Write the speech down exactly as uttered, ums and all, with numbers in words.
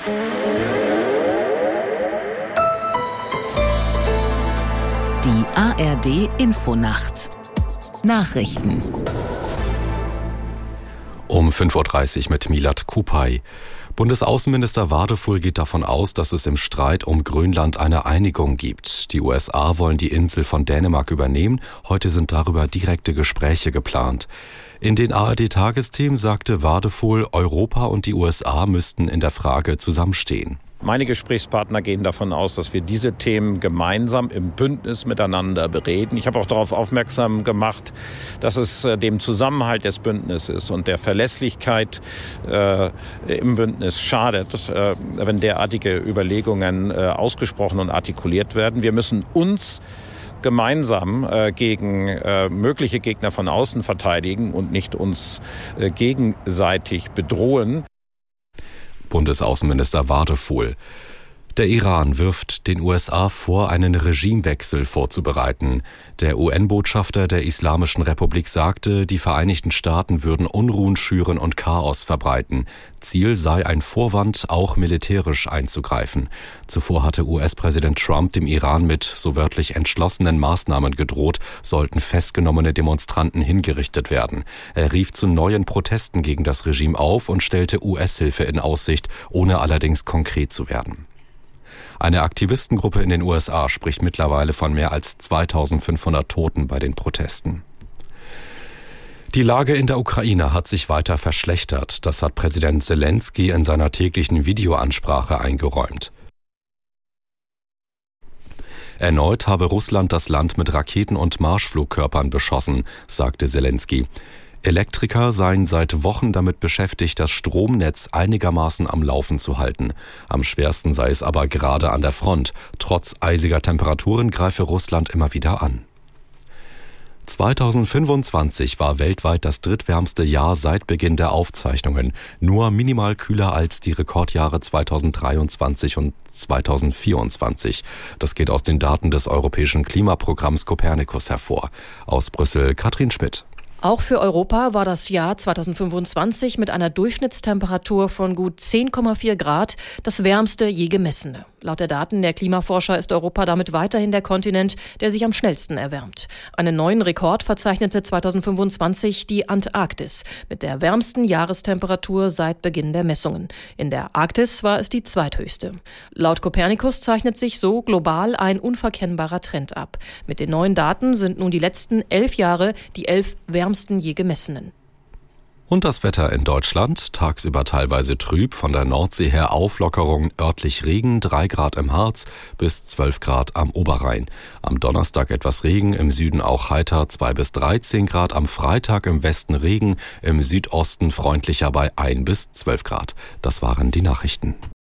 Die A R D-Infonacht. Nachrichten. Um fünf Uhr dreißig mit Milad Kupay. Bundesaußenminister Wadefuhl geht davon aus, dass es im Streit um Grönland eine Einigung gibt. Die U S A wollen die Insel von Dänemark übernehmen. Heute sind darüber direkte Gespräche geplant. In den A R D-Tagesthemen sagte Wadefuhl, Europa und die U S A müssten in der Frage zusammenstehen. Meine Gesprächspartner gehen davon aus, dass wir diese Themen gemeinsam im Bündnis miteinander bereden. Ich habe auch darauf aufmerksam gemacht, dass es dem Zusammenhalt des Bündnisses und der Verlässlichkeit äh, im Bündnis schadet, äh, wenn derartige Überlegungen äh, ausgesprochen und artikuliert werden. Wir müssen uns gemeinsam äh, gegen äh, mögliche Gegner von außen verteidigen und nicht uns äh, gegenseitig bedrohen. Bundesaußenminister Wadefuhl. Der Iran wirft den U S A vor, einen Regimewechsel vorzubereiten. Der U N-Botschafter der Islamischen Republik sagte, die Vereinigten Staaten würden Unruhen schüren und Chaos verbreiten. Ziel sei ein Vorwand, auch militärisch einzugreifen. Zuvor hatte U S-Präsident Trump dem Iran mit so wörtlich entschlossenen Maßnahmen gedroht, sollten festgenommene Demonstranten hingerichtet werden. Er rief zu neuen Protesten gegen das Regime auf und stellte U S-Hilfe in Aussicht, ohne allerdings konkret zu werden. Eine Aktivistengruppe in den U S A spricht mittlerweile von mehr als zweitausendfünfhundert Toten bei den Protesten. Die Lage in der Ukraine hat sich weiter verschlechtert. Das hat Präsident Selenskyj in seiner täglichen Videoansprache eingeräumt. Erneut habe Russland das Land mit Raketen und Marschflugkörpern beschossen, sagte Selenskyj. Elektriker seien seit Wochen damit beschäftigt, das Stromnetz einigermaßen am Laufen zu halten. Am schwersten sei es aber gerade an der Front. Trotz eisiger Temperaturen greife Russland immer wieder an. zweitausendfünfundzwanzig war weltweit das drittwärmste Jahr seit Beginn der Aufzeichnungen. Nur minimal kühler als die Rekordjahre zweitausenddreiundzwanzig und zweitausendvierundzwanzig. Das geht aus den Daten des europäischen Klimaprogramms Copernicus hervor. Aus Brüssel Katrin Schmidt. Auch für Europa war das Jahr zweitausendfünfundzwanzig mit einer Durchschnittstemperatur von gut zehn Komma vier Grad das wärmste je gemessene. Laut der Daten der Klimaforscher ist Europa damit weiterhin der Kontinent, der sich am schnellsten erwärmt. Einen neuen Rekord verzeichnete zweitausendfünfundzwanzig die Antarktis mit der wärmsten Jahrestemperatur seit Beginn der Messungen. In der Arktis war es die zweithöchste. Laut Copernicus zeichnet sich so global ein unverkennbarer Trend ab. Mit den neuen Daten sind nun die letzten elf Jahre die elf wärmsten je gemessenen. Und das Wetter in Deutschland, tagsüber teilweise trüb, von der Nordsee her Auflockerung, örtlich Regen, drei Grad im Harz bis zwölf Grad am Oberrhein. Am Donnerstag etwas Regen, im Süden auch heiter, zwei bis dreizehn Grad, am Freitag im Westen Regen, im Südosten freundlicher bei ein bis zwölf Grad. Das waren die Nachrichten.